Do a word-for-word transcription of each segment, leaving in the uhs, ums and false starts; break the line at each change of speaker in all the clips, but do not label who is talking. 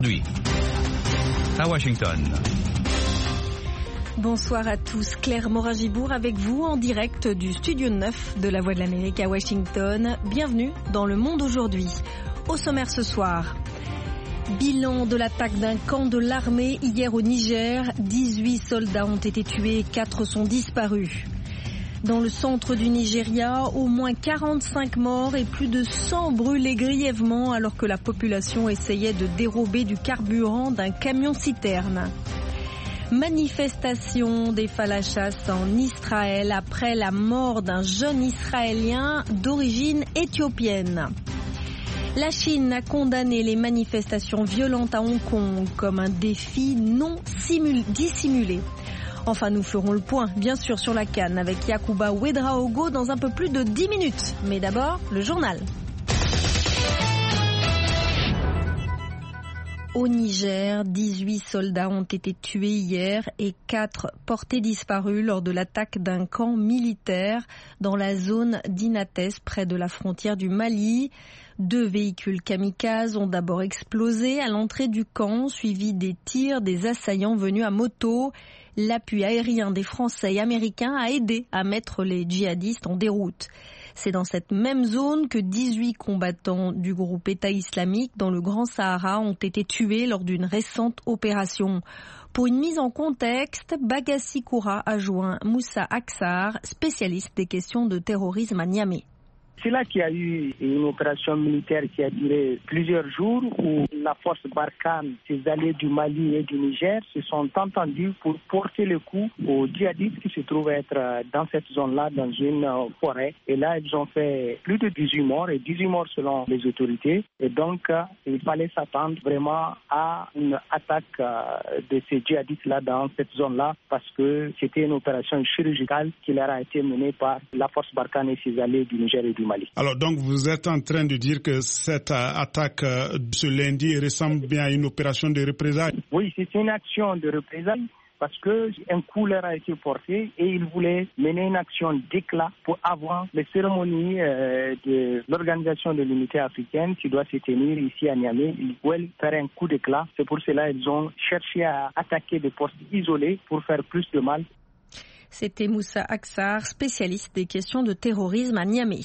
Oui. À Washington.
Bonsoir à tous, Claire Morin-Gibourg avec vous en direct du studio neuf de la Voix de l'Amérique à Washington. Bienvenue dans Le Monde aujourd'hui. Au sommaire ce soir, bilan de l'attaque d'un camp de l'armée hier au Niger. dix-huit soldats ont été tués, quatre sont disparus. Dans le centre du Nigeria, au moins quarante-cinq morts et plus de cent brûlés grièvement alors que la population essayait de dérober du carburant d'un camion-citerne. Manifestation des Falachas en Israël après la mort d'un jeune Israélien d'origine éthiopienne. La Chine a condamné les manifestations violentes à Hong Kong comme un défi non dissimulé. Enfin, nous ferons le point, bien sûr, sur la CAN avec Yacouba Ouedraogo dans un peu plus de dix minutes. Mais d'abord, le journal. Au Niger, dix-huit soldats ont été tués hier et quatre portés disparus lors de l'attaque d'un camp militaire dans la zone d'Inates, près de la frontière du Mali. Deux véhicules kamikazes ont d'abord explosé à l'entrée du camp, suivis des tirs des assaillants venus à moto. L'appui aérien des Français et Américains a aidé à mettre les djihadistes en déroute. C'est dans cette même zone que dix-huit combattants du groupe État islamique dans le Grand Sahara ont été tués lors d'une récente opération. Pour une mise en contexte, Bagassi Koura a joint Moussa Aksar, spécialiste des questions de terrorisme à Niamey.
C'est là qu'il y a eu une opération militaire qui a duré plusieurs jours où la force Barkhane, ses alliés du Mali et du Niger se sont entendus pour porter le coup aux djihadistes qui se trouvent être dans cette zone-là, dans une forêt. Et là, ils ont fait plus de dix-huit morts, et dix-huit morts selon les autorités. Et donc, il fallait s'attendre vraiment à une attaque de ces djihadistes-là dans cette zone-là parce que c'était une opération chirurgicale qui leur a été menée par la force Barkhane et ses alliés du Niger et du Mali.
Alors donc vous êtes en train de dire que cette attaque ce lundi ressemble bien à une opération de représailles?
Oui, c'est une action de représailles parce qu'un coup leur a été porté et ils voulaient mener une action d'éclat pour avant les cérémonies euh, de l'Organisation de l'Unité africaine qui doit se tenir ici à Niamey. Ils veulent faire un coup d'éclat. C'est pour cela qu'ils ont cherché à attaquer des postes isolés pour faire plus de mal.
C'était Moussa Aksar, spécialiste des questions de terrorisme à Niamey.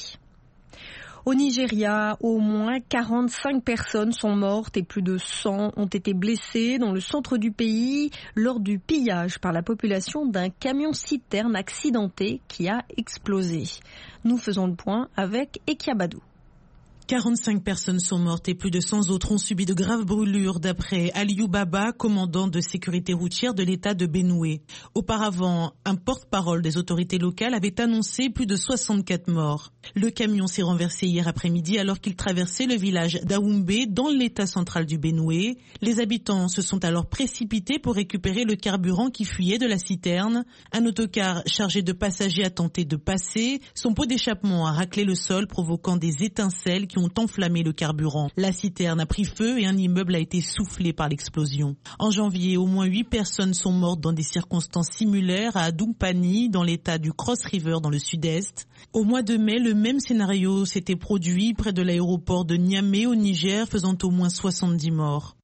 Au Nigeria, au moins quarante-cinq personnes sont mortes et plus de cent ont été blessées dans le centre du pays lors du pillage par la population d'un camion-citerne accidenté qui a explosé. Nous faisons le point avec Ekiabadou.
quarante-cinq personnes sont mortes et plus de cent autres ont subi de graves brûlures d'après Aliou Baba, commandant de sécurité routière de l'État de Benoué. Auparavant, un porte-parole des autorités locales avait annoncé plus de soixante-quatre morts. Le camion s'est renversé hier après-midi alors qu'il traversait le village d'Aoumbe dans l'État central du Benoué. Les habitants se sont alors précipités pour récupérer le carburant qui fuyait de la citerne. Un autocar chargé de passagers a tenté de passer. Son pot d'échappement a raclé le sol provoquant des étincelles qui ont enflammé le carburant. La citerne a pris feu et un immeuble a été soufflé par l'explosion. En janvier, au moins huit personnes sont mortes dans des circonstances similaires à Adumpani, dans l'état du Cross River dans le sud-est. Au mois de mai, le même scénario s'était produit près de l'aéroport de Niamey au Niger, faisant au moins soixante-dix morts.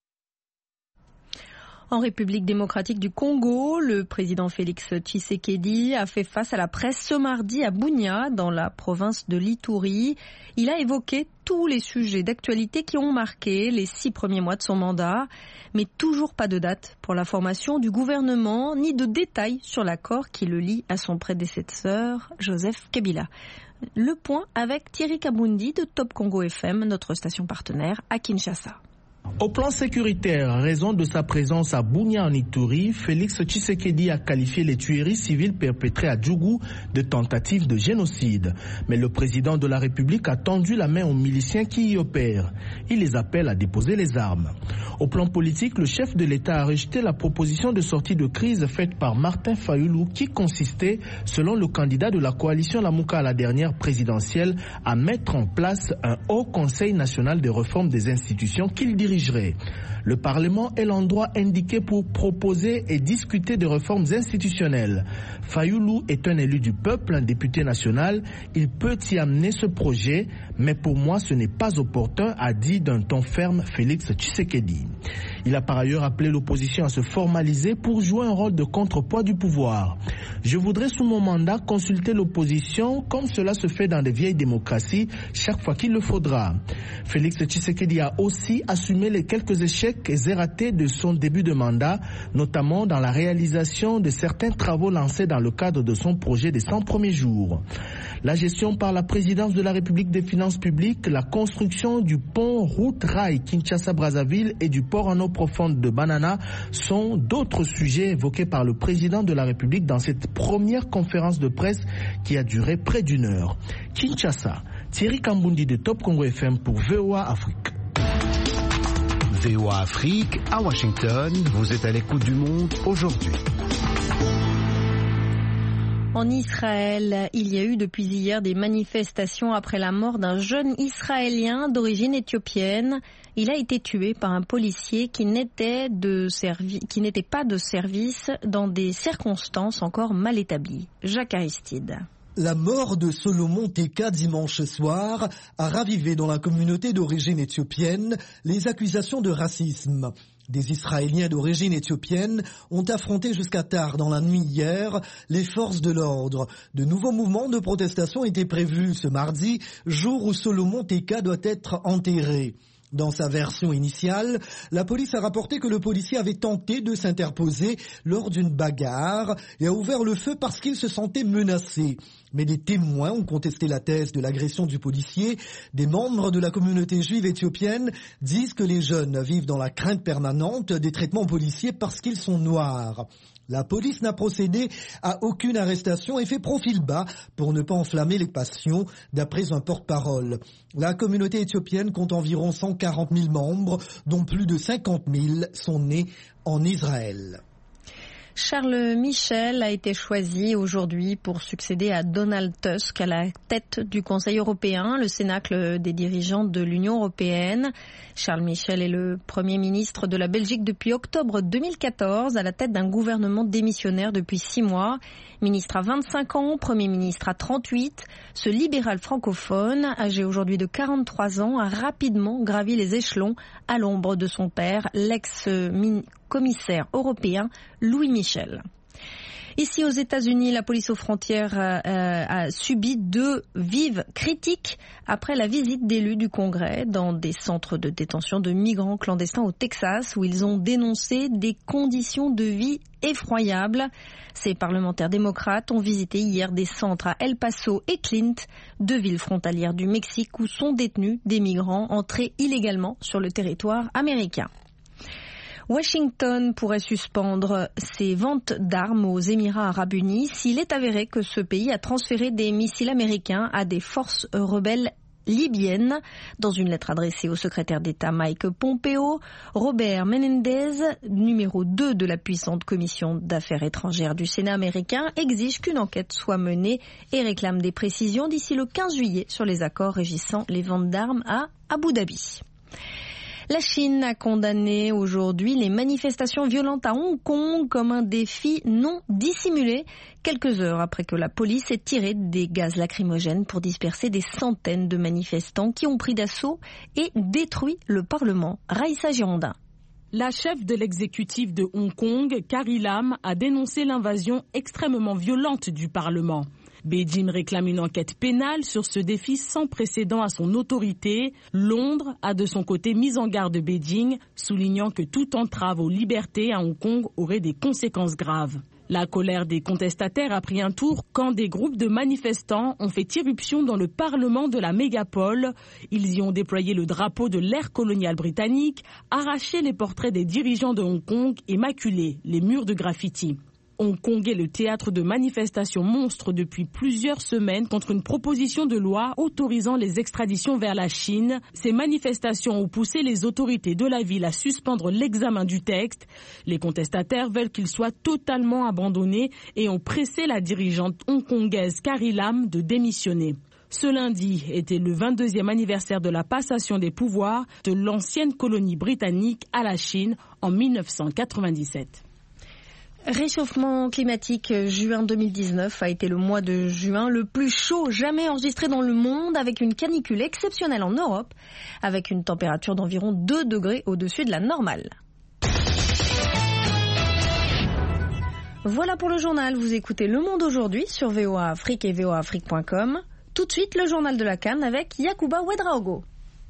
En République démocratique du Congo, le président Félix Tshisekedi a fait face à la presse ce mardi à Bunia, dans la province de l'Ituri. Il a évoqué tous les sujets d'actualité qui ont marqué les six premiers mois de son mandat, mais toujours pas de date pour la formation du gouvernement, ni de détails sur l'accord qui le lie à son prédécesseur, Joseph Kabila. Le point avec Thierry Kabundi de Top Congo F M, notre station partenaire à Kinshasa.
Au plan sécuritaire, à raison de sa présence à Bunia en Ituri, Félix Tshisekedi a qualifié les tueries civiles perpétrées à Djougou de tentatives de génocide. Mais le président de la République a tendu la main aux miliciens qui y opèrent. Il les appelle à déposer les armes. Au plan politique, le chef de l'État a rejeté la proposition de sortie de crise faite par Martin Fayulu qui consistait, selon le candidat de la coalition Lamouka à la dernière présidentielle, à mettre en place un haut conseil national de réforme des institutions qu'il dirigerait. Le Parlement est l'endroit indiqué pour proposer et discuter de réformes institutionnelles. Fayulu est un élu du peuple, un député national. Il peut y amener ce projet, Mais pour moi, ce n'est pas opportun, a dit d'un ton ferme Félix Tshisekedi. Il a par ailleurs appelé l'opposition à se formaliser pour jouer un rôle de contrepoids du pouvoir. Je voudrais sous mon mandat consulter l'opposition comme cela se fait dans les vieilles démocraties chaque fois qu'il le faudra. Félix Tshisekedi a aussi assumé les quelques échecs et ratés de son début de mandat, notamment dans la réalisation de certains travaux lancés dans le cadre de son projet des cent premiers jours. La gestion par la présidence de la République des finances publiques, la construction du pont route-rail Kinshasa-Brazzaville et du port en eau profonde de Banana sont d'autres sujets évoqués par le président de la République dans cette première conférence de presse qui a duré près d'une heure. Kinshasa, Thierry Kambundi de Top Congo F M pour V O A Afrique.
V O A Afrique, à Washington, vous êtes à l'écoute du monde aujourd'hui.
En Israël, il y a eu depuis hier des manifestations après la mort d'un jeune Israélien d'origine éthiopienne. Il a été tué par un policier qui n'était de servi- qui n'était pas de service dans des circonstances encore mal établies. Jacques Aristide.
La mort de Solomon Teka dimanche soir a ravivé dans la communauté d'origine éthiopienne les accusations de racisme. Des Israéliens d'origine éthiopienne ont affronté jusqu'à tard dans la nuit hier les forces de l'ordre. De nouveaux mouvements de protestation étaient prévus ce mardi, jour où Solomon Teka doit être enterré. Dans sa version initiale, la police a rapporté que le policier avait tenté de s'interposer lors d'une bagarre et a ouvert le feu parce qu'il se sentait menacé. Mais des témoins ont contesté la thèse de l'agression du policier. Des membres de la communauté juive éthiopienne disent que les jeunes vivent dans la crainte permanente des traitements policiers parce qu'ils sont noirs. La police n'a procédé à aucune arrestation et fait profil bas pour ne pas enflammer les passions, d'après un porte-parole. La communauté éthiopienne compte environ cent quarante mille membres, dont plus de cinquante mille sont nés en Israël.
Charles Michel a été choisi aujourd'hui pour succéder à Donald Tusk à la tête du Conseil européen, le cénacle des dirigeants de l'Union européenne. Charles Michel est le Premier ministre de la Belgique depuis octobre deux mille quatorze, à la tête d'un gouvernement démissionnaire depuis six mois. Ministre à vingt-cinq ans, Premier ministre à trente-huit, ce libéral francophone, âgé aujourd'hui de quarante-trois ans, a rapidement gravi les échelons à l'ombre de son père, l'ex-commissaire européen Louis Michel. Ici aux États-Unis, la police aux frontières euh, a subi deux vives critiques après la visite d'élus du Congrès dans des centres de détention de migrants clandestins au Texas où ils ont dénoncé des conditions de vie effroyables. Ces parlementaires démocrates ont visité hier des centres à El Paso et Clint, deux villes frontalières du Mexique où sont détenus des migrants entrés illégalement sur le territoire américain. Washington pourrait suspendre ses ventes d'armes aux Émirats arabes unis s'il est avéré que ce pays a transféré des missiles américains à des forces rebelles libyennes. Dans une lettre adressée au secrétaire d'État Mike Pompeo, Robert Menendez, numéro deux de la puissante commission d'affaires étrangères du Sénat américain, exige qu'une enquête soit menée et réclame des précisions d'ici le quinze juillet sur les accords régissant les ventes d'armes à Abu Dhabi. La Chine a condamné aujourd'hui les manifestations violentes à Hong Kong comme un défi non dissimulé, quelques heures après que la police ait tiré des gaz lacrymogènes pour disperser des centaines de manifestants qui ont pris d'assaut et détruit le Parlement. Raïssa Girondin.
La chef de l'exécutif de Hong Kong, Carrie Lam, a dénoncé l'invasion extrêmement violente du Parlement. Beijing réclame une enquête pénale sur ce défi sans précédent à son autorité. Londres a de son côté mis en garde Beijing, soulignant que toute entrave aux libertés à Hong Kong aurait des conséquences graves. La colère des contestataires a pris un tour quand des groupes de manifestants ont fait irruption dans le Parlement de la mégapole. Ils y ont déployé le drapeau de l'ère coloniale britannique, arraché les portraits des dirigeants de Hong Kong et maculé les murs de graffiti. Hong Kong est le théâtre de manifestations monstres depuis plusieurs semaines contre une proposition de loi autorisant les extraditions vers la Chine. Ces manifestations ont poussé les autorités de la ville à suspendre l'examen du texte. Les contestataires veulent qu'il soit totalement abandonné et ont pressé la dirigeante hongkongaise Carrie Lam de démissionner. Ce lundi était le vingt-deuxième anniversaire de la passation des pouvoirs de l'ancienne colonie britannique à la Chine en mille neuf cent quatre-vingt-dix-sept.
Réchauffement climatique, juin deux mille dix-neuf a été le mois de juin le plus chaud jamais enregistré dans le monde, avec une canicule exceptionnelle en Europe, avec une température d'environ deux degrés au-dessus de la normale. Voilà pour le journal, vous écoutez Le Monde aujourd'hui sur V O A Afrique et V O A Afrique point com. Tout de suite, le journal de la CAN avec Yacouba Ouedraogo.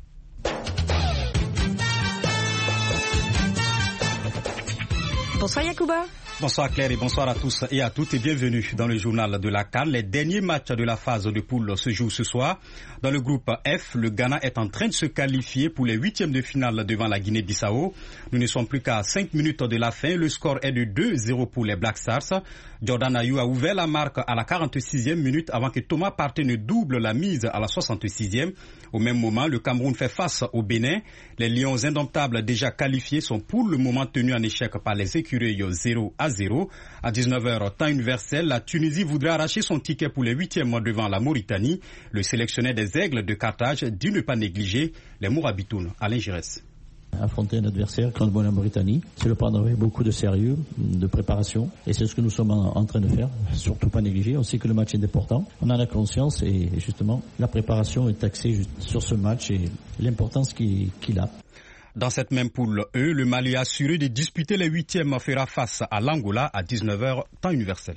Bonsoir Yacouba.
Bonsoir Claire et bonsoir à tous et à toutes et bienvenue dans le journal de la CAN. Les derniers matchs de la phase de poule se jouent ce soir. Dans le groupe F, le Ghana est en train de se qualifier pour les huitièmes de finale devant la Guinée-Bissau. Nous ne sommes plus qu'à cinq minutes de la fin. Le score est de deux zéro pour les Black Stars. Jordan Ayew a ouvert la marque à la quarante-sixième minute avant que Thomas Partey ne double la mise à la soixante-sixième. Au même moment, le Cameroun fait face au Bénin. Les Lions indomptables déjà qualifiés sont pour le moment tenus en échec par les écureuils zéro à zéro. À dix-neuf heures, temps universel, la Tunisie voudrait arracher son ticket pour les huitièmes devant la Mauritanie. Le sélectionneur des Aigles de Carthage dit ne pas négliger les Mourabitounes. Alain Giresse.
Affronter un adversaire comme la Mauritanie, c'est le prendre avec beaucoup de sérieux, de préparation, et c'est ce que nous sommes en, en train de faire, surtout pas négliger. On sait que le match est important, on en a conscience, et justement la préparation est axée sur ce match et l'importance qu'il, qu'il a.
Dans cette même poule E, le Mali assuré de disputer les huitièmes fera face à l'Angola à dix-neuf heures, temps universel.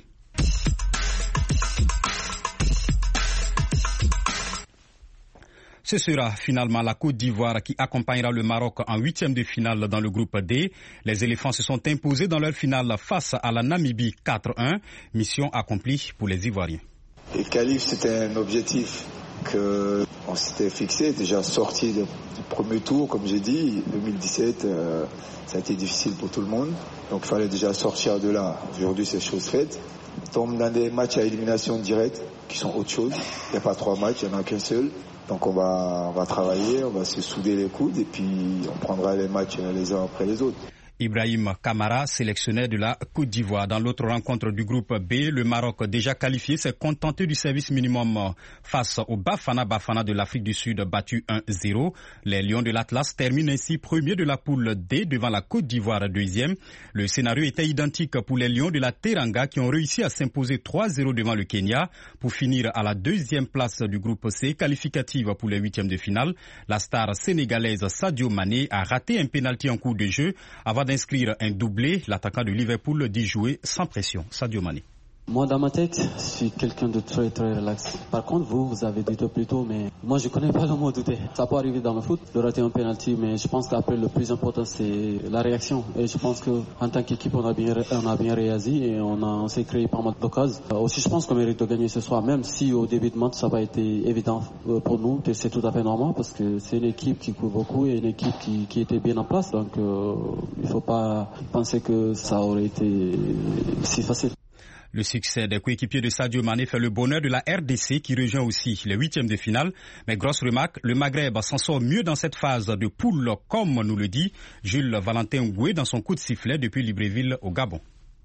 Ce sera finalement la Côte d'Ivoire qui accompagnera le Maroc en huitième de finale dans le groupe D. Les éléphants se sont imposés dans leur finale face à la Namibie quatre un. Mission accomplie pour les Ivoiriens.
Les qualifs, c'était un objectif qu'on s'était fixé, déjà sorti du premier tour, comme j'ai dit. deux mille dix-sept, euh, ça a été difficile pour tout le monde. Donc il fallait déjà sortir de là. Aujourd'hui, c'est chose faite. On tombe dans des matchs à élimination directe qui sont autre chose. Il n'y a pas trois matchs, il n'y en a qu'un seul. Donc on va, on va travailler, on va se souder les coudes et puis on prendra les matchs les uns après les autres.
Ibrahim Kamara, sélectionneur de la Côte d'Ivoire. Dans l'autre rencontre du groupe B, le Maroc, déjà qualifié, s'est contenté du service minimum face au Bafana Bafana de l'Afrique du Sud, battu un zéro. Les Lions de l'Atlas terminent ainsi premiers de la poule D devant la Côte d'Ivoire deuxième. Le scénario était identique pour les Lions de la Teranga qui ont réussi à s'imposer trois zéro devant le Kenya pour finir à la deuxième place du groupe C, qualificative pour les huitièmes de finale. La star sénégalaise Sadio Mané a raté un pénalty en cours de jeu avant d'inscrire un doublé. L'attaquant de Liverpool dit jouer sans pression. Sadio Mané.
Moi, dans ma tête, je suis quelqu'un de très très relax. Par contre, vous, vous avez dit plus tôt, mais moi, je connais pas le mot douter. Ça peut arriver dans le foot de rater un penalty, mais je pense qu'après, le plus important, c'est la réaction. Et je pense qu'en tant qu'équipe, on a bien, on a bien réagi et on, a, on s'est créé pas mal d'occasions. Euh, aussi, je pense qu'on mérite de gagner ce soir, même si au début de match, ça n'a pas été évident pour nous. Et c'est tout à fait normal parce que c'est une équipe qui court beaucoup et une équipe qui, qui était bien en place. Donc, euh, il ne faut pas penser que ça aurait été si facile.
Le succès des coéquipiers de Sadio Mané fait le bonheur de la R D C qui rejoint aussi les huitièmes de finale. Mais grosse remarque, le Maghreb s'en sort mieux dans cette phase de poule, comme nous le dit Jules Valentin Ngoué dans son coup de sifflet depuis Libreville au Gabon.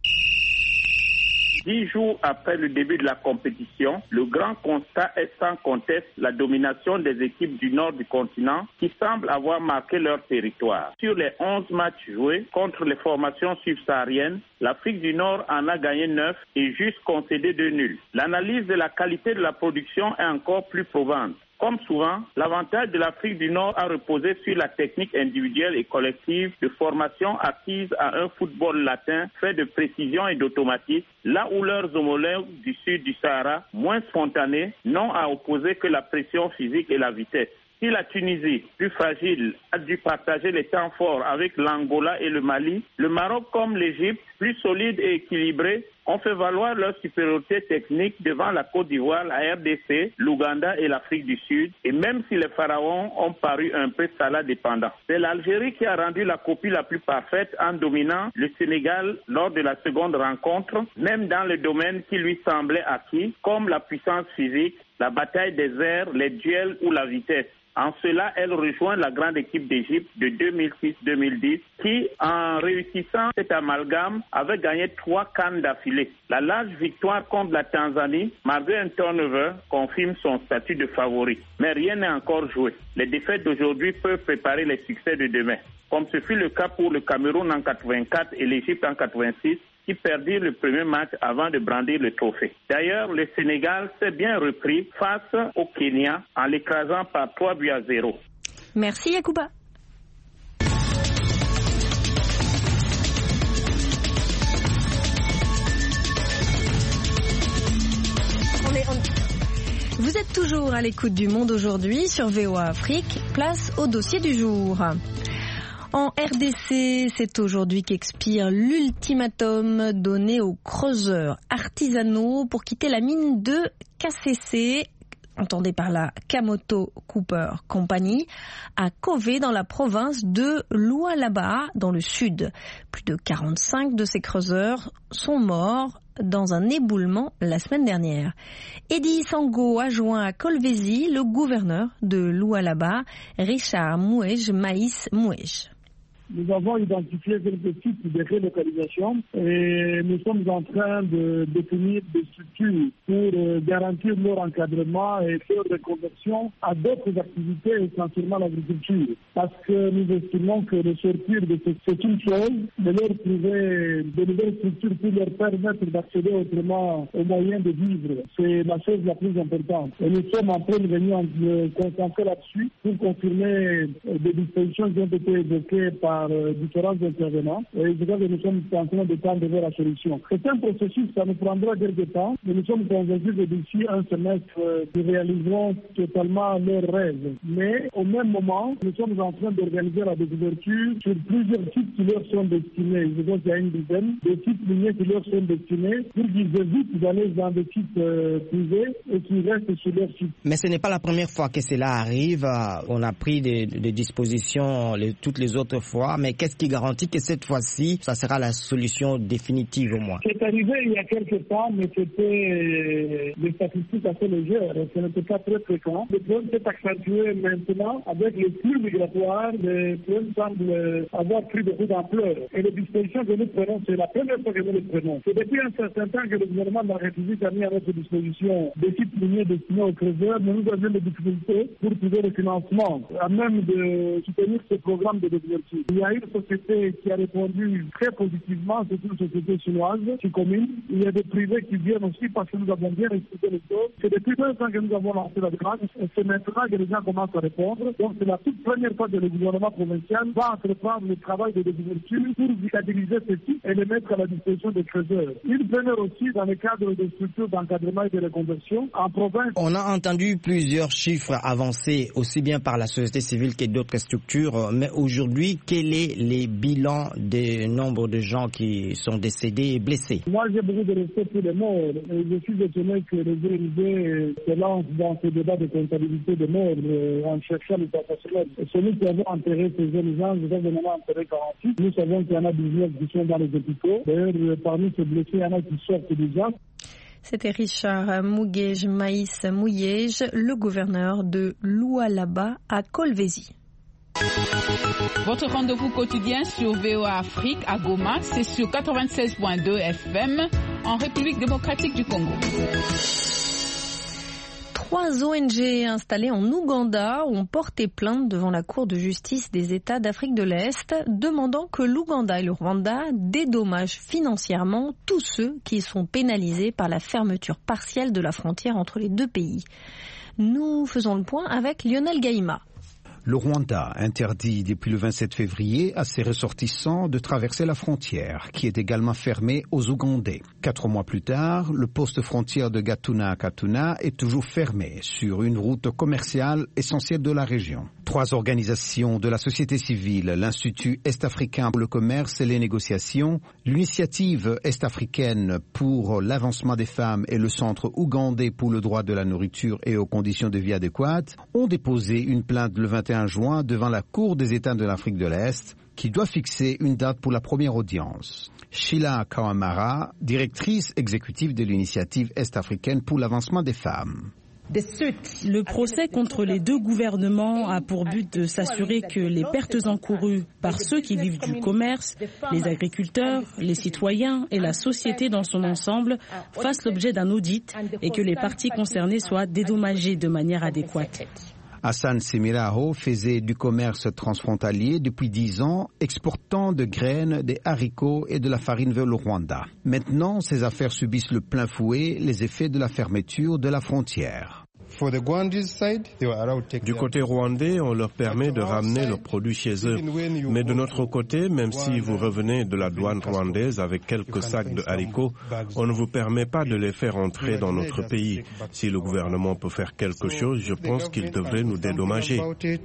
Dix jours après le début de la compétition, le grand constat est sans conteste la domination des équipes du nord du continent qui semblent avoir marqué leur territoire. Sur les onze matchs joués contre les formations subsahariennes, l'Afrique du Nord en a gagné neuf et juste concédé deux nuls. L'analyse de la qualité de la production est encore plus probante. Comme souvent, l'avantage de l'Afrique du Nord a reposé sur la technique individuelle et collective de formation acquise à un football latin fait de précision et d'automatisme, là où leurs homologues du sud du Sahara, moins spontanés, n'ont à opposer que la pression physique et la vitesse. Si la Tunisie, plus fragile, a dû partager les temps forts avec l'Angola et le Mali, le Maroc comme l'Égypte, plus solide et équilibré, ont fait valoir leur supériorité technique devant la Côte d'Ivoire, la R D C, l'Ouganda et l'Afrique du Sud. Et même si les pharaons ont paru un peu Salah dépendants. C'est l'Algérie qui a rendu la copie la plus parfaite en dominant le Sénégal lors de la seconde rencontre, même dans le domaine qui lui semblait acquis, comme la puissance physique, la bataille des airs, les duels ou la vitesse. En cela, elle rejoint la grande équipe d'Égypte de deux mille six deux mille dix qui, en réussissant cet amalgame, avait gagné trois CAN d'affilée. La large victoire contre la Tanzanie, malgré un turnover, confirme son statut de favori. Mais rien n'est encore joué. Les défaites d'aujourd'hui peuvent préparer les succès de demain. Comme ce fut le cas pour le Cameroun en quatre-vingt-quatre et l'Égypte en quatre-vingt-six, qui perdirent le premier match avant de brandir le trophée. D'ailleurs, le Sénégal s'est bien repris face au Kenya en l'écrasant par trois buts à zéro.
Merci Yacouba. On est, on... Vous êtes toujours à l'écoute du Monde aujourd'hui sur V O A Afrique. Place au dossier du jour. En R D C, c'est aujourd'hui qu'expire l'ultimatum donné aux creuseurs artisanaux pour quitter la mine de K C C, entendez par la Kamoto Copper Company, à Kové dans la province de Lualaba dans le sud. Plus de quarante-cinq de ces creuseurs sont morts dans un éboulement la semaine dernière. Eddy Sango a joint à Kolwezi le gouverneur de Lualaba, Richard Mouej Maïs Mouej.
Nous avons identifié quelques sites de relocalisation et nous sommes en train de définir des structures pour garantir leur encadrement et leur reconversion à d'autres activités, essentiellement l'agriculture. Parce que nous estimons que de sortir de ce, c'est une chose, de leur trouver de nouvelles structures pour leur permettre d'accéder autrement aux moyens de vivre. C'est la chose la plus importante. Et nous sommes en train de venir nous concentrer là-dessus pour confirmer des dispositions qui ont été évoquées par différents intervenants et je crois que nous sommes en train de tendre vers la solution. C'est un processus, ça nous prendra quelques temps, mais nous sommes convaincus que d'ici un semestre, nous réaliserons totalement leurs rêves. Mais au même moment, nous sommes en train d'organiser la découverture sur plusieurs sites qui leur sont destinés. Je crois qu'il y a une dizaine de sites miniers qui leur sont destinés pour qu'ils évitent d'aller dans des sites euh, privés et qu'ils restent sur leur site.
Mais ce n'est pas la première fois que cela arrive. On a pris des, des dispositions les, toutes les autres fois. Mais qu'est-ce qui garantit que cette fois-ci, ça sera la solution définitive au moins?
C'est arrivé il y a quelques temps, mais c'était des statistiques assez légères. Ce n'était pas très fréquent. Le problème s'est accentué maintenant avec les flux migratoires. Le problème semble avoir pris beaucoup d'ampleur. Et les dispositions que nous prenons, c'est la première fois que nous les prenons. C'est depuis un certain temps que le gouvernement de la République a mis à notre disposition des sites miniers destinés aux creuseurs, mais nous avions des difficultés pour trouver le financement, à même de soutenir ce programme de développement. Il y a une société qui a répondu très positivement, c'est une société chinoise, qui commune. Il y a des privés qui viennent aussi parce que nous avons bien expliqué les choses. C'est depuis deux ans que nous avons lancé la démarche et c'est maintenant que les gens commencent à répondre. Donc c'est la toute première fois que le gouvernement provincial va entreprendre le travail de développement pour vitaliser ces sites et les mettre à la disposition des creuseurs. Une première aussi dans le cadre des structures d'encadrement et de reconversion en province.
On a entendu plusieurs chiffres avancés aussi bien par la société civile que d'autres structures, mais aujourd'hui, quel est les bilans des nombres de gens qui sont décédés et blessés?
Moi, j'ai beaucoup de respect pour les morts. Et je suis étonné que les O N G se lancent dans ce débat de comptabilité des morts en cherchant les professionnels. Celui qui avait enterré ces jeunes gens, je vais vraiment enterrer quarante-six. Nous savons qu'il y en a dix-neuf qui sont dans les hôpitaux. D'ailleurs, parmi ces blessés, il y en a qui sortent déjà.
C'était Richard Mouej Maïs Mouej, le gouverneur de Lualaba à Kolwezi.
Votre rendez-vous quotidien sur V O A Afrique à Goma, c'est sur quatre-vingt-seize point deux F M en République démocratique du Congo.
Trois O N G installées en Ouganda ont porté plainte devant la Cour de justice des États d'Afrique de l'Est, demandant que l'Ouganda et le Rwanda dédommagent financièrement tous ceux qui sont pénalisés par la fermeture partielle de la frontière entre les deux pays. Nous faisons le point avec Lionel Gaïma.
Le Rwanda interdit depuis le vingt-sept février à ses ressortissants de traverser la frontière, qui est également fermée aux Ougandais. Quatre mois plus tard, le poste frontière de Gatuna à Katuna est toujours fermé sur une route commerciale essentielle de la région. Trois organisations de la société civile, l'Institut Est-Africain pour le commerce et les négociations, l'Initiative Est-Africaine pour l'avancement des femmes et le Centre ougandais pour le droit de la nourriture et aux conditions de vie adéquates, ont déposé une plainte le vingt et un juin devant la Cour des États de l'Afrique de l'Est, qui doit fixer une date pour la première audience. Sheila Kawamara, directrice exécutive de l'Initiative Est-Africaine pour l'avancement des femmes.
Le procès contre les deux gouvernements a pour but de s'assurer que les pertes encourues par ceux qui vivent du commerce, les agriculteurs, les citoyens et la société dans son ensemble fassent l'objet d'un audit et que les parties concernées soient dédommagées de manière adéquate.
Hassan Semiraho faisait du commerce transfrontalier depuis dix ans, exportant de graines, des haricots et de la farine vers le Rwanda. Maintenant, ses affaires subissent le plein fouet les effets de la fermeture de la frontière.
Du côté rwandais, on leur permet de ramener leurs produits chez eux. Mais de notre côté, même si vous revenez de la douane rwandaise avec quelques sacs de haricots, on ne vous permet pas de les faire entrer dans notre pays. Si le gouvernement peut faire quelque chose, je pense qu'il devrait nous dédommager.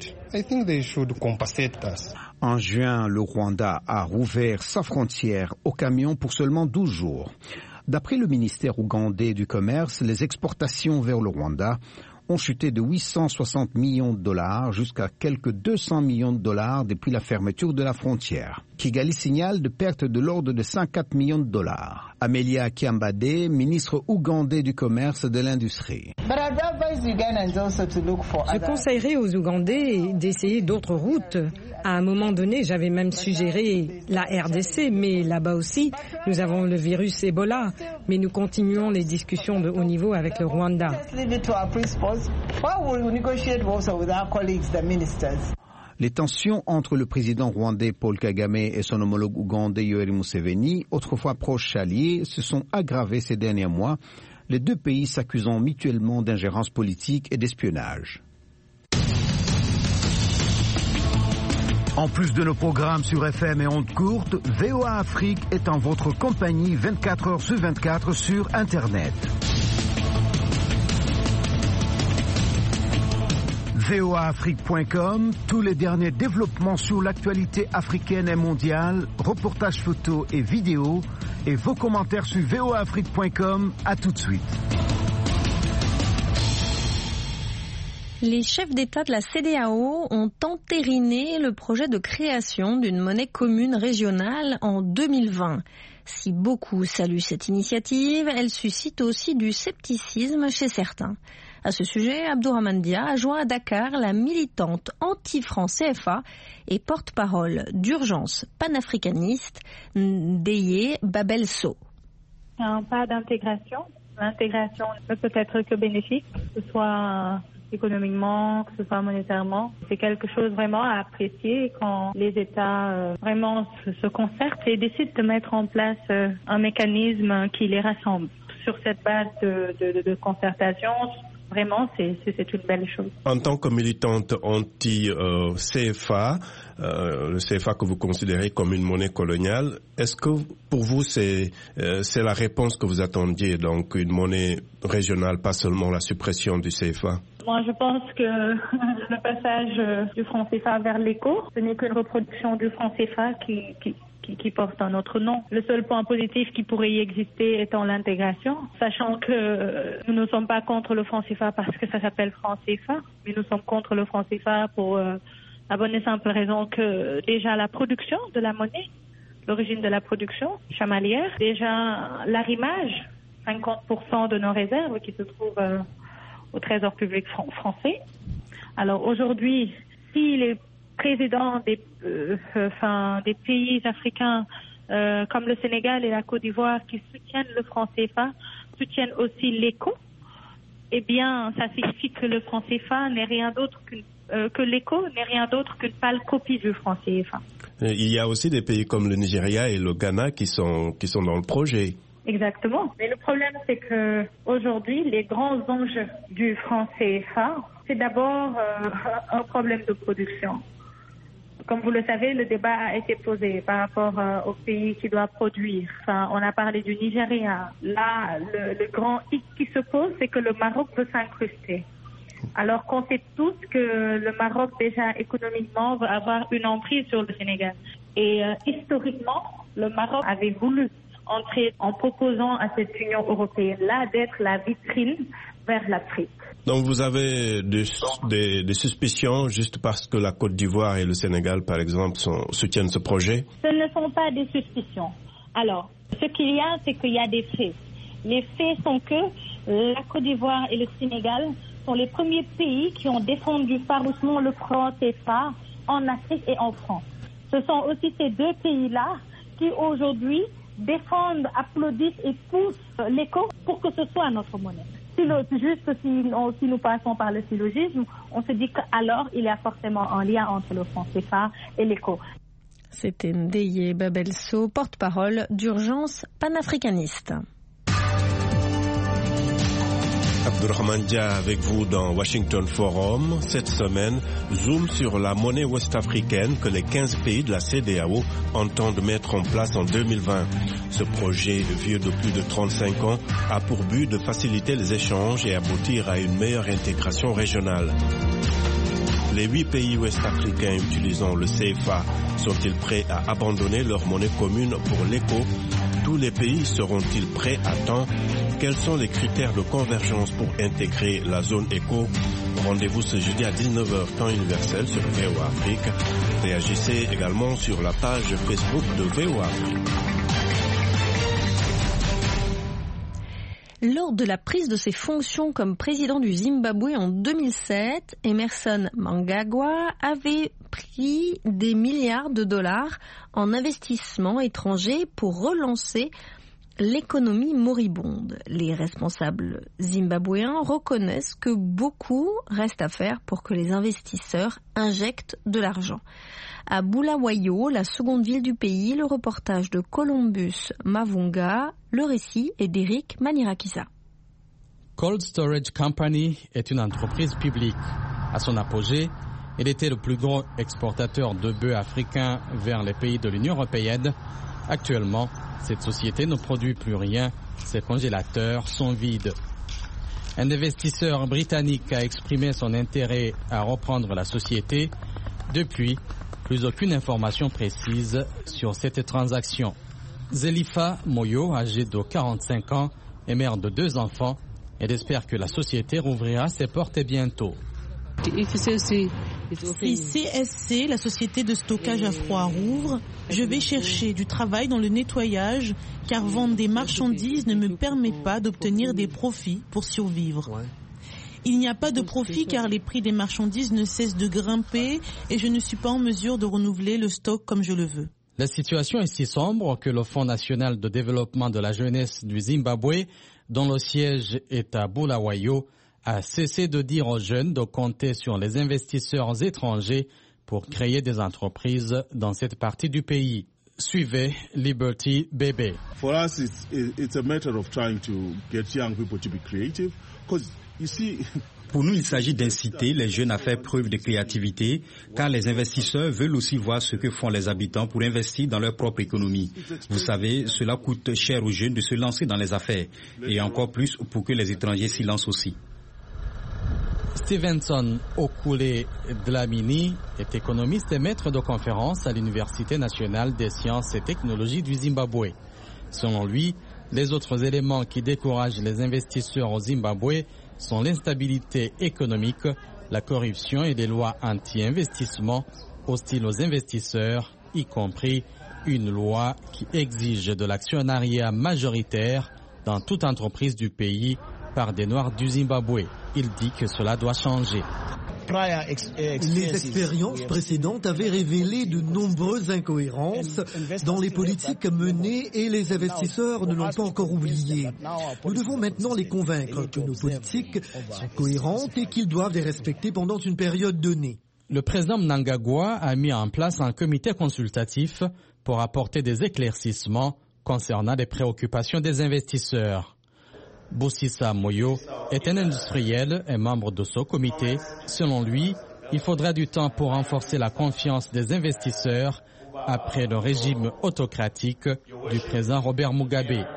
En juin, le Rwanda a rouvert sa frontière aux camions pour seulement douze jours. D'après le ministère ougandais du Commerce, les exportations vers le Rwanda ont chuté de huit cent soixante millions de dollars jusqu'à quelques deux cents millions de dollars depuis la fermeture de la frontière. Kigali signale de pertes de l'ordre de cinquante-quatre millions de dollars. Amelia Kiambade, ministre ougandais du Commerce et de l'Industrie.
Je conseillerais aux Ougandais d'essayer d'autres routes. À un moment donné, j'avais même suggéré la R D C, mais là-bas aussi, nous avons le virus Ebola. Mais nous continuons les discussions de haut niveau avec le Rwanda.
Les tensions entre le président rwandais Paul Kagame et son homologue ougandais Yoweri Museveni, autrefois proches alliés, se sont aggravées ces derniers mois, les deux pays s'accusant mutuellement d'ingérence politique et d'espionnage.
En plus de nos programmes sur F M et ondes courtes, V O A Afrique est en votre compagnie vingt-quatre heures sur vingt-quatre sur Internet. V O A Afrique point com, tous les derniers développements sur l'actualité africaine et mondiale, reportages photos et vidéos, et vos commentaires sur V O A Afrique point com. À tout de suite.
Les chefs d'État de la C E D E A O ont entériné le projet de création d'une monnaie commune régionale en deux mille vingt. Si beaucoup saluent cette initiative, elle suscite aussi du scepticisme chez certains. À ce sujet, Abdourahmane Dia a joint à Dakar la militante anti-franc C F A et porte-parole d'urgence panafricaniste Ndeye Babel Sow.
Un pas d'intégration. L'intégration ne peut être que bénéfique, que ce soit économiquement, que ce soit monétairement. C'est quelque chose vraiment à apprécier quand les États euh, vraiment se, se concertent et décident de mettre en place euh, un mécanisme qui les rassemble. Sur cette base de, de, de concertation, vraiment, c'est, c'est, c'est une belle chose.
En tant que militante anti-C F A, euh, le C F A que vous considérez comme une monnaie coloniale, est-ce que pour vous c'est, euh, c'est la réponse que vous attendiez, donc une monnaie régionale, pas seulement la suppression du C F A?
Moi, je pense que le passage du franc C F A vers l'éco, ce n'est qu'une reproduction du franc C F A qui, qui, qui, qui porte un autre nom. Le seul point positif qui pourrait y exister étant l'intégration, sachant que nous ne sommes pas contre le franc C F A parce que ça s'appelle franc C F A, mais nous sommes contre le franc C F A pour euh, la bonne et simple raison que déjà la production de la monnaie, l'origine de la production chamalière, déjà l'arrimage, cinquante pour cent de nos réserves qui se trouvent euh, au Trésor public fr- français. Alors aujourd'hui, si les présidents des, euh, enfin, des pays africains euh, comme le Sénégal et la Côte d'Ivoire qui soutiennent le franc C F A soutiennent aussi l'éco, eh bien, ça signifie que le franc C F A n'est rien d'autre qu'une euh, que l'éco n'est rien d'autre qu'une pâle copie du franc C F A.
Il y a aussi des pays comme le Nigeria et le Ghana qui sont qui sont dans le projet.
Exactement. Mais le problème, c'est que aujourd'hui, les grands enjeux du franc C F A, c'est d'abord euh, un problème de production. Comme vous le savez, le débat a été posé par rapport euh, au pays qui doit produire. Enfin, on a parlé du Nigeria. Là, le, le grand hic qui se pose, c'est que le Maroc veut s'incruster. Alors qu'on sait tous que le Maroc, déjà économiquement, veut avoir une emprise sur le Sénégal. Et euh, historiquement, le Maroc avait voulu entrer en proposant à cette Union européenne-là d'être la vitrine vers l'Afrique.
Donc vous avez des, des, des suspicions juste parce que la Côte d'Ivoire et le Sénégal, par exemple, sont, soutiennent ce projet?
Ce ne sont pas des suspicions. Alors, ce qu'il y a, c'est qu'il y a des faits. Les faits sont que la Côte d'Ivoire et le Sénégal sont les premiers pays qui ont défendu farouchement le franc C F A en Afrique et en France. Ce sont aussi ces deux pays-là qui aujourd'hui défendent, applaudissent et poussent l'éco pour que ce soit notre monnaie. Si le, juste si, on, si nous passons par le syllogisme, on se dit qu'alors il y a forcément un lien entre le franc C F A et l'éco.
C'était Ndeye Babelso, porte-parole d'Urgence panafricaniste.
Abdurrahman Dia avec vous dans Washington Forum. Cette semaine, zoom sur la monnaie ouest-africaine que les quinze pays de la C E D E A O entendent mettre en place en deux mille vingt. Ce projet, vieux de plus de trente-cinq ans, a pour but de faciliter les échanges et aboutir à une meilleure intégration régionale. Les huit pays ouest-africains utilisant le C F A sont-ils prêts à abandonner leur monnaie commune pour l'éco? Tous les pays seront-ils prêts à temps? Quels sont les critères de convergence pour intégrer la zone éco? Rendez-vous ce jeudi à dix-neuf heures temps universel sur V O A Afrique. Réagissez également sur la page Facebook de V O A Afrique.
Lors de la prise de ses fonctions comme président du Zimbabwe en deux mille sept, Emmerson Mnangagwa avait pris des milliards de dollars en investissements étrangers pour relancer l'économie moribonde. Les responsables zimbabwéens reconnaissent que beaucoup reste à faire pour que les investisseurs injectent de l'argent. À Bulawayo, la seconde ville du pays, le reportage de Columbus Mavunga, le récit est d'Eric Manirakisa.
Cold Storage Company est une entreprise publique. À son apogée, il était le plus gros exportateur de bœufs africains vers les pays de l'Union européenne. Actuellement, cette société ne produit plus rien, ses congélateurs sont vides. Un investisseur britannique a exprimé son intérêt à reprendre la société. Depuis, plus aucune information précise sur cette transaction. Zelifa Moyo, âgée de quarante-cinq ans, est mère de deux enfants. Elle espère que la société rouvrira ses portes bientôt.
Si C S C, la société de stockage à froid, rouvre, je vais chercher du travail dans le nettoyage, car vendre des marchandises ne me permet pas d'obtenir des profits pour survivre. Il n'y a pas de profit car les prix des marchandises ne cessent de grimper et je ne suis pas en mesure de renouveler le stock comme je le veux.
La situation est si sombre que le Fonds national de développement de la jeunesse du Zimbabwe, dont le siège est à Bulawayo, a cessé de dire aux jeunes de compter sur les investisseurs étrangers pour créer des entreprises dans cette partie du pays. Suivez Liberty Bebe.
For us, it's, it's a matter of trying to get young people to be creative, because you see.
Pour nous, il s'agit d'inciter les jeunes à faire preuve de créativité, car les investisseurs veulent aussi voir ce que font les habitants pour investir dans leur propre économie. Vous savez, cela coûte cher aux jeunes de se lancer dans les affaires, et encore plus pour que les étrangers s'y lancent aussi.
Stevenson Okule Dlamini est économiste et maître de conférences à l'Université nationale des sciences et technologies du Zimbabwe. Selon lui, les autres éléments qui découragent les investisseurs au Zimbabwe sont l'instabilité économique, la corruption et des lois anti-investissement hostiles aux investisseurs, y compris une loi qui exige de l'actionnariat majoritaire dans toute entreprise du pays par des Noirs du Zimbabwe. Il dit que cela doit changer.
Les expériences précédentes avaient révélé de nombreuses incohérences dans les politiques menées et les investisseurs ne l'ont pas encore oublié. Nous devons maintenant les convaincre que nos politiques sont cohérentes et qu'ils doivent les respecter pendant une période donnée.
Le président Mnangagwa a mis en place un comité consultatif pour apporter des éclaircissements concernant les préoccupations des investisseurs. Boussissa Moyo est un industriel et membre de ce comité. Selon lui, il faudra du temps pour renforcer la confiance des investisseurs après le régime autocratique du président Robert Mugabe.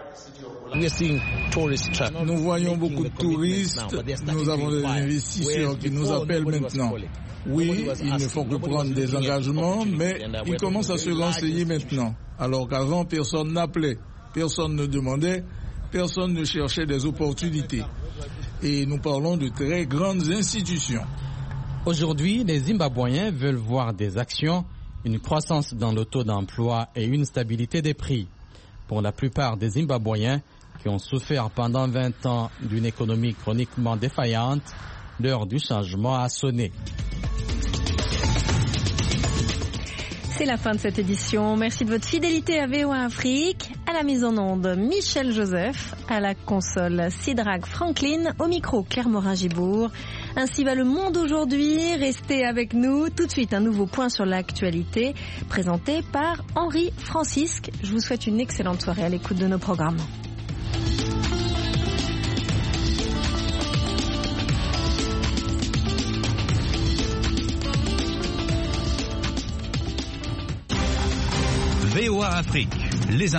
Nous voyons beaucoup de touristes, nous avons des investisseurs qui nous appellent maintenant. Oui, ils ne font que prendre des engagements, mais ils commencent à se renseigner maintenant. Alors qu'avant, personne n'appelait, personne ne demandait. Personne ne cherchait des opportunités. Et nous parlons de très grandes institutions.
Aujourd'hui, les Zimbabwéens veulent voir des actions, une croissance dans le taux d'emploi et une stabilité des prix. Pour la plupart des Zimbabwéens qui ont souffert pendant vingt ans d'une économie chroniquement défaillante, l'heure du changement a sonné.
C'est la fin de cette édition. Merci de votre fidélité à V O A Afrique. À la mise en onde, Michel Joseph. À la console, Sidrag Franklin. Au micro, Claire Morin-Gibourg. Ainsi va le monde aujourd'hui. Restez avec nous. Tout de suite, un nouveau point sur l'actualité présenté par Henri Francisque. Je vous souhaite une excellente soirée à l'écoute de nos programmes.
V O A Afrique. Les